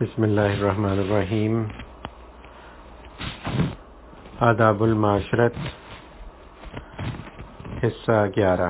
بسم اللہ الرحمن الرحیم۔ آداب المعاشرت، حصہ 11۔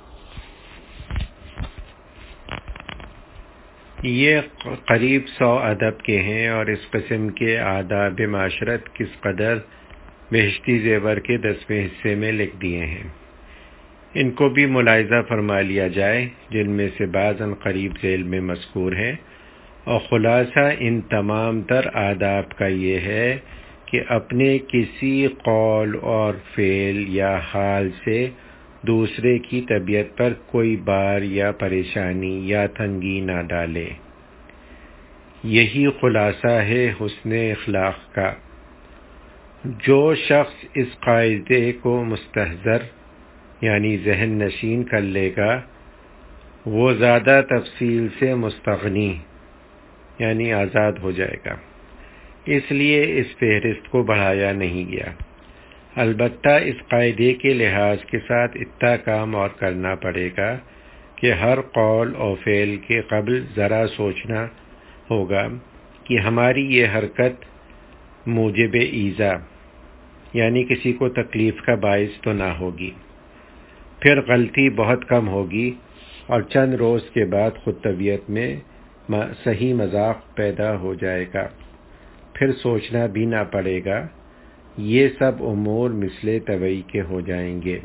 یہ قریب 100 ادب کے ہیں اور اس قسم کے آداب معاشرت کس قدر بہشتی زیور کے 10ویں حصے میں لکھ دیے ہیں۔ ان کو بھی ملاحظہ فرما لیا جائے، جن میں سے بعض قریب ذیل میں مذکور ہیں، اور خلاصہ ان تمام تر آداب کا یہ ہے کہ اپنے کسی قول اور فعل یا حال سے دوسرے کی طبیعت پر کوئی بار یا پریشانی یا تنگی نہ ڈالے۔ یہی خلاصہ ہے حسن اخلاق کا۔ جو شخص اس قاعدے کو مستحضر یعنی ذہن نشین کر لے گا، وہ زیادہ تفصیل سے مستغنی یعنی آزاد ہو جائے گا۔ اس لیے اس فہرست کو بڑھایا نہیں گیا۔ البتہ اس قاعدے کے لحاظ کے ساتھ اتنا کام اور کرنا پڑے گا کہ ہر قول اور فعل کے قبل ذرا سوچنا ہوگا کہ ہماری یہ حرکت موجب ایذا یعنی کسی کو تکلیف کا باعث تو نہ ہوگی۔ پھر غلطی بہت کم ہوگی اور چند روز کے بعد خود طبیعت میں صحیح مذاق پیدا ہو جائے گا۔ پھر سوچنا بھی نہ پڑے گا۔ یہ سب امور مثل طبعی کے ہو جائیں گے۔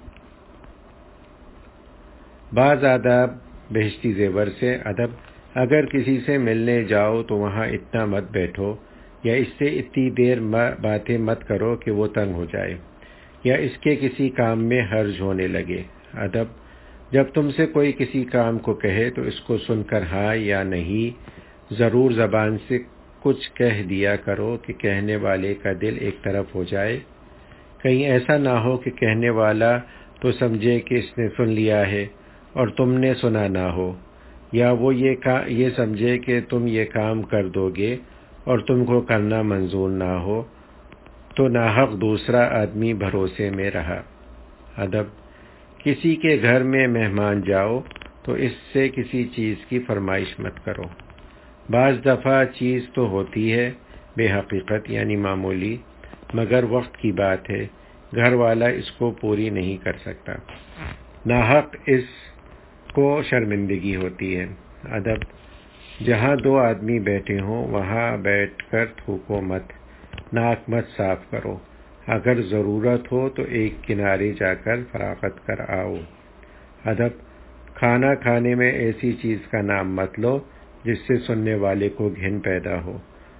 بعض آداب بہشتی زیور سے ادب: اگر کسی سے ملنے جاؤ تو وہاں اتنا مت بیٹھو، یا اس سے اتنی دیر باتیں مت کرو کہ وہ تنگ ہو جائے یا اس کے کسی کام میں حرج ہونے لگے۔ ادب: جب تم سے کوئی کسی کام کو کہے تو اس کو سن کر ہاں یا نہیں ضرور زبان سے کچھ کہہ دیا کرو کہ کہنے والے کا دل ایک طرف ہو جائے۔ کہیں ایسا نہ ہو کہ کہنے والا تو سمجھے کہ اس نے سن لیا ہے اور تم نے سنا نہ ہو، یا وہ یہ سمجھے کہ تم یہ کام کر دو گے اور تم کو کرنا منظور نہ ہو، تو ناحق دوسرا آدمی بھروسے میں رہا۔ ادب: کسی کے گھر میں مہمان جاؤ تو اس سے کسی چیز کی فرمائش مت کرو۔ بعض دفعہ چیز تو ہوتی ہے بے حقیقت یعنی معمولی، مگر وقت کی بات ہے، گھر والا اس کو پوری نہیں کر سکتا، ناحق اس کو شرمندگی ہوتی ہے۔ ادب: جہاں 2 آدمی بیٹھے ہوں وہاں بیٹھ کر تھوکو مت، ناک مت صاف کرو، اگر ضرورت ہو تو ایک کنارے جا کر فراغت کر آؤ۔ ادب: کھانا کھانے میں ایسی چیز کا نام مت لو جس سے سننے والے کو گھن پیدا ہو،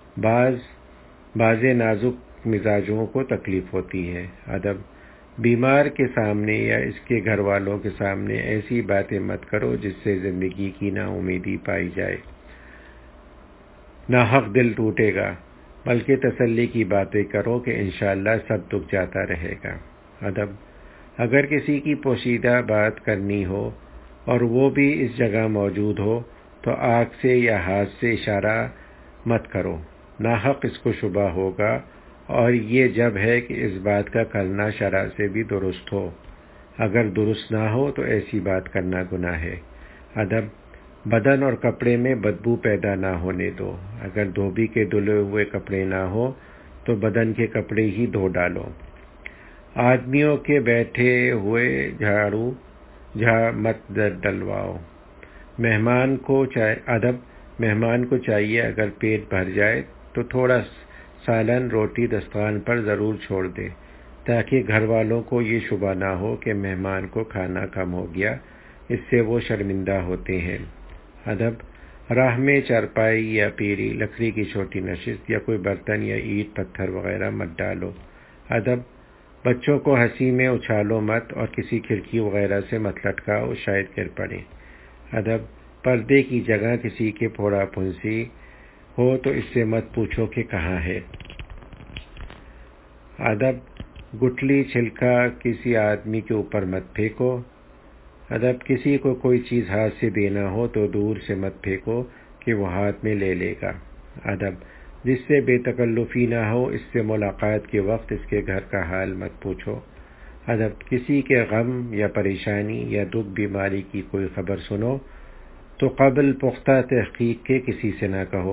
بعض نازک مزاجوں کو تکلیف ہوتی ہے۔ ادب: بیمار کے سامنے یا اس کے گھر والوں کے سامنے ایسی باتیں مت کرو جس سے زندگی کی نا امیدی پائی جائے، ناحق دل ٹوٹے گا، بلکہ تسلی کی باتیں کرو کہ انشاءاللہ سب دکھ جاتا رہے گا۔ ادب: اگر کسی کی پوشیدہ بات کرنی ہو اور وہ بھی اس جگہ موجود ہو تو آنکھ سے یا ہاتھ سے اشارہ مت کرو، ناحق اس کو شبہ ہوگا، اور یہ جب ہے کہ اس بات کا کرنا شرع سے بھی درست ہو، اگر درست نہ ہو تو ایسی بات کرنا گناہ ہے۔ ادب: بدن اور کپڑے میں بدبو پیدا نہ ہونے دو، اگر دھوبی کے دھلے ہوئے کپڑے نہ ہو تو بدن کے کپڑے ہی دھو ڈالو۔ آدمیوں کے بیٹھے ہوئے جھاڑو مت ڈلواؤ۔ ادب: مہمان کو چاہیے اگر پیٹ بھر جائے تو تھوڑا سالن روٹی دسترخوان پر ضرور چھوڑ دے، تاکہ گھر والوں کو یہ شبہ نہ ہو کہ مہمان کو کھانا کم ہو گیا، اس سے وہ شرمندہ ہوتے ہیں۔ ادب: راہ میں چارپائی یا پیری، لکڑی کی چھوٹی نشست یا کوئی برتن یا اینٹ پتھر وغیرہ مت ڈالو۔ ادب: بچوں کو ہنسی میں اچھالو مت اور کسی کھڑکی وغیرہ سے مت لٹکاؤ، شاید گر پڑے۔ ادب: پردے کی جگہ کسی کے پھوڑا پھنسی ہو تو اس سے مت پوچھو کہ کہاں ہے۔ ادب: گٹلی چھلکا کسی آدمی کے اوپر مت پھینکو۔ ادب: کسی کو کوئی چیز ہاتھ سے دینا ہو تو دور سے مت پھینکو کہ وہ ہاتھ میں لے لے گا۔ ادب: جس سے بے تکلفی نہ ہو اس سے ملاقات کے وقت اس کے گھر کا حال مت پوچھو۔ ادب: کسی کے غم یا پریشانی یا دکھ بیماری کی کوئی خبر سنو تو قبل پختہ تحقیق کے کسی سے نہ کہو،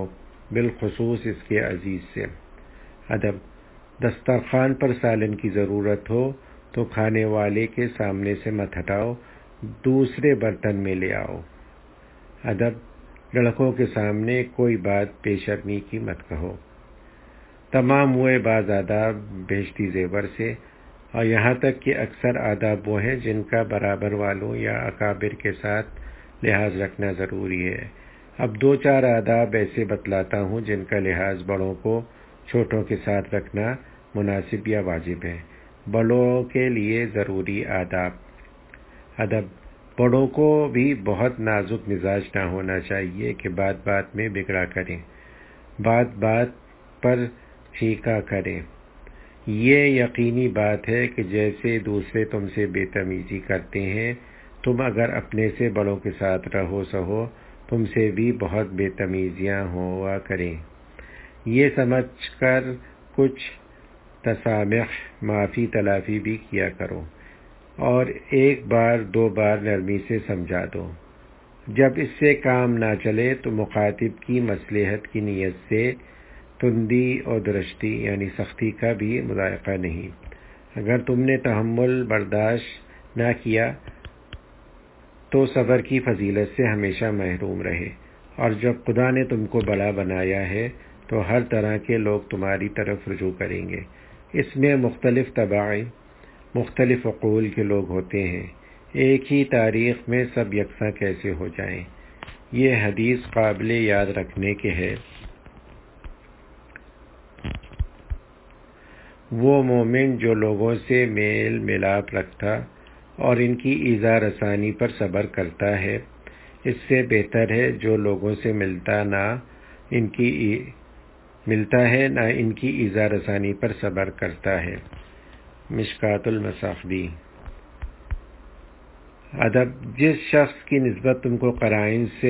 بالخصوص اس کے عزیز سے۔ ادب: دسترخوان پر سالن کی ضرورت ہو تو کھانے والے کے سامنے سے مت ہٹاؤ، دوسرے برتن میں لے آؤ۔ ادب: لڑکوں کے سامنے کوئی بات بے شرمی کی مت کہو۔ تمام ہوئے بعض آداب بہشتی زیور سے، اور یہاں تک کہ اکثر آداب وہ ہیں جن کا برابر والوں یا اکابر کے ساتھ لحاظ رکھنا ضروری ہے۔ اب 2-4 آداب ایسے بتلاتا ہوں جن کا لحاظ بڑوں کو چھوٹوں کے ساتھ رکھنا مناسب یا واجب ہے۔ بڑوں کے لیے ضروری آداب۔ ادب: بڑوں کو بھی بہت نازک مزاج نہ ہونا چاہیے کہ بات بات میں بگڑا کریں، بات بات پر چیخا کریں۔ یہ یقینی بات ہے کہ جیسے دوسرے تم سے بے تمیزی کرتے ہیں، تم اگر اپنے سے بڑوں کے ساتھ رہو سہو تم سے بھی بہت بے تمیزیاں ہوا کریں۔ یہ سمجھ کر کچھ تسامح، معافی تلافی بھی کیا کرو، اور 1 بار 2 بار نرمی سے سمجھا دو۔ جب اس سے کام نہ چلے تو مخاطب کی مصلحت کی نیت سے تندی اور درشتی یعنی سختی کا بھی مذائقہ نہیں۔ اگر تم نے تحمل برداشت نہ کیا تو صبر کی فضیلت سے ہمیشہ محروم رہے، اور جب خدا نے تم کو بڑا بنایا ہے تو ہر طرح کے لوگ تمہاری طرف رجوع کریں گے۔ اس میں مختلف طباع، مختلف عقول کے لوگ ہوتے ہیں، ایک ہی تاریخ میں سب یکساں کیسے ہو جائیں؟ یہ حدیث قابل یاد رکھنے کے ہے۔ وہ مومن جو لوگوں سے میل ملاپ رکھتا اور ان کی ایذا رسانی پر صبر کرتا ہے، اس سے بہتر ہے جو لوگوں سے ملتا ہے نہ ان کی ایذا رسانی پر صبر کرتا ہے۔ مشکوٰۃ المصابیح۔ ادب: جس شخص کی نسبت تم کو قرائن سے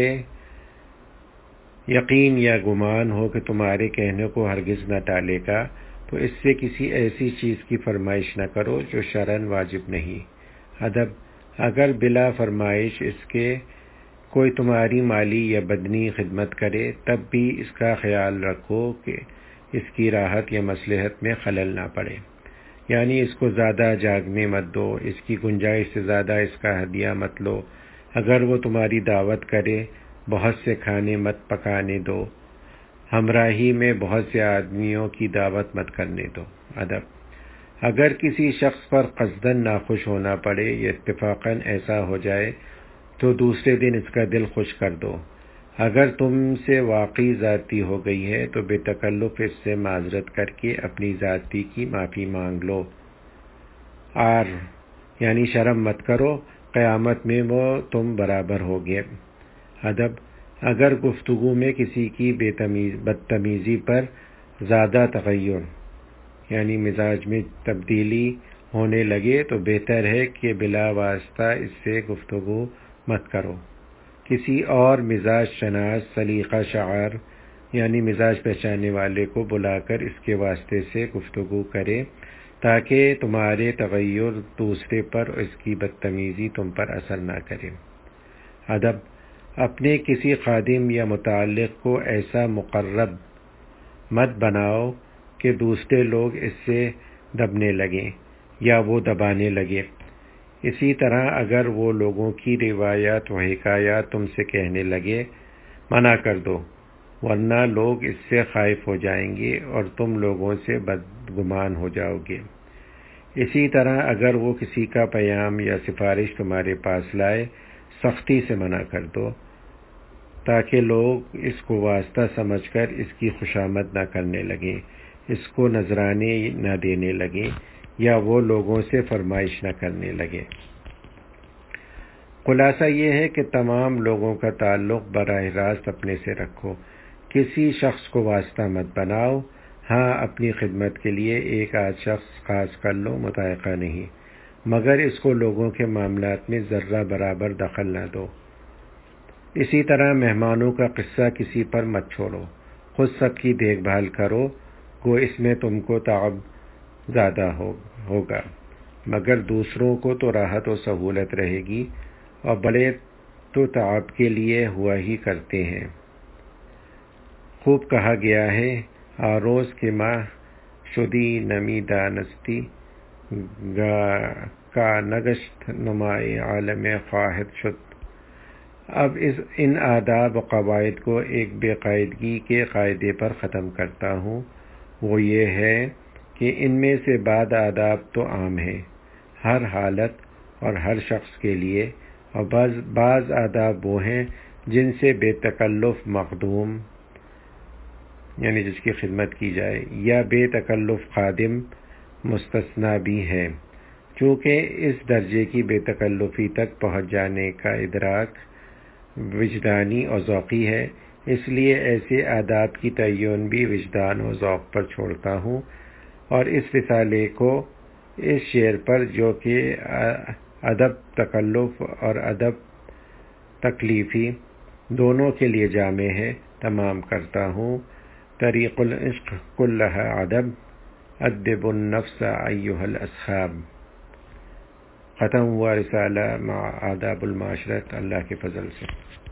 یقین یا گمان ہو کہ تمہارے کہنے کو ہرگز نہ ٹالے گا، تو اس سے کسی ایسی چیز کی فرمائش نہ کرو جو شرعاً واجب نہیں۔ ادب: اگر بلا فرمائش اس کے کوئی تمہاری مالی یا بدنی خدمت کرے، تب بھی اس کا خیال رکھو کہ اس کی راحت یا مصلحت میں خلل نہ پڑے، یعنی اس کو زیادہ جاگنے مت دو، اس کی گنجائش سے زیادہ اس کا ہدیہ مت لو۔ اگر وہ تمہاری دعوت کرے، بہت سے کھانے مت پکانے دو، ہمراہی میں بہت سے آدمیوں کی دعوت مت کرنے دو۔ ادب: اگر کسی شخص پر قصداً ناخوش ہونا پڑے یا اتفاقاً ایسا ہو جائے تو دوسرے دن اس کا دل خوش کر دو۔ اگر تم سے واقعی زیادتی ہو گئی ہے تو بے تکلف اس سے معذرت کر کے اپنی زیادتی کی معافی مانگ لو۔ یعنی شرم مت کرو، قیامت میں وہ تم برابر ہوگے۔ ادب: اگر گفتگو میں کسی کی بدتمیزی پر زیادہ تغیر یعنی مزاج میں تبدیلی ہونے لگے تو بہتر ہے کہ بلا واسطہ اس سے گفتگو مت کرو، کسی اور مزاج شناس سلیقہ شعار یعنی مزاج پہچاننے والے کو بلا کر اس کے واسطے سے گفتگو کرے تاکہ تمہارے تغیر دوسرے پر اور اس کی بدتمیزی تم پر اثر نہ کرے۔ ادب: اپنے کسی خادم یا متعلق کو ایسا مقرب مت بناؤ کہ دوسرے لوگ اس سے دبنے لگیں یا وہ دبانے لگے۔ اسی طرح اگر وہ لوگوں کی روایات و حکایات تم سے کہنے لگے، منع کر دو، ورنہ لوگ اس سے خائف ہو جائیں گے اور تم لوگوں سے بدگمان ہو جاؤ گے۔ اسی طرح اگر وہ کسی کا پیام یا سفارش تمہارے پاس لائے، سختی سے منع کر دو تاکہ لوگ اس کو واسطہ سمجھ کر اس کی خوشامد نہ کرنے لگیں، اس کو نذرانے نہ دینے لگیں یا وہ لوگوں سے فرمائش نہ کرنے لگیں۔ خلاصہ یہ ہے کہ تمام لوگوں کا تعلق براہ راست اپنے سے رکھو، کسی شخص کو واسطہ مت بناؤ۔ ہاں، اپنی خدمت کے لیے ایک آدھ شخص خاص کر لو، مضائقہ نہیں، مگر اس کو لوگوں کے معاملات میں ذرہ برابر دخل نہ دو۔ اسی طرح مہمانوں کا قصہ کسی پر مت چھوڑو، خود سب کی دیکھ بھال کرو، گو اس میں تم کو تعب زیادہ ہوگا، مگر دوسروں کو تو راحت و سہولت رہے گی، اور بڑے تو تعب کے لیے ہوا ہی کرتے ہیں۔ خوب کہا گیا ہے آروز کے ماہ شدی نمی دانستی کا نگشت نمائی عالم خواہد شد۔ اب ان آداب و قواعد کو ایک بے قاعدگی کے قاعدے پر ختم کرتا ہوں، وہ یہ ہے کہ ان میں سے بعض آداب تو عام ہیں ہر حالت اور ہر شخص کے لیے، اور بعض آداب وہ ہیں جن سے بے تکلف مخدوم یعنی جس کی خدمت کی جائے یا بے تکلف خادم مستثنی بھی ہے۔ چونکہ اس درجے کی بے تکلفی تک پہنچ جانے کا ادراک وجدانی اور ذوقی ہے، اس لیے ایسے آداب کی تعین بھی وجدان و ذوق پر چھوڑتا ہوں، اور اس رسالے کو اس شعر پر جو کہ ادب تکلف اور ادب تکلیفی دونوں کے لیے جامع ہے تمام کرتا ہوں۔ طریق العشق کلھا ادب ادب النفس ایھا الاصحاب۔ ختم ہوا رسالہ مع آداب المعاشرت اللہ کے فضل سے۔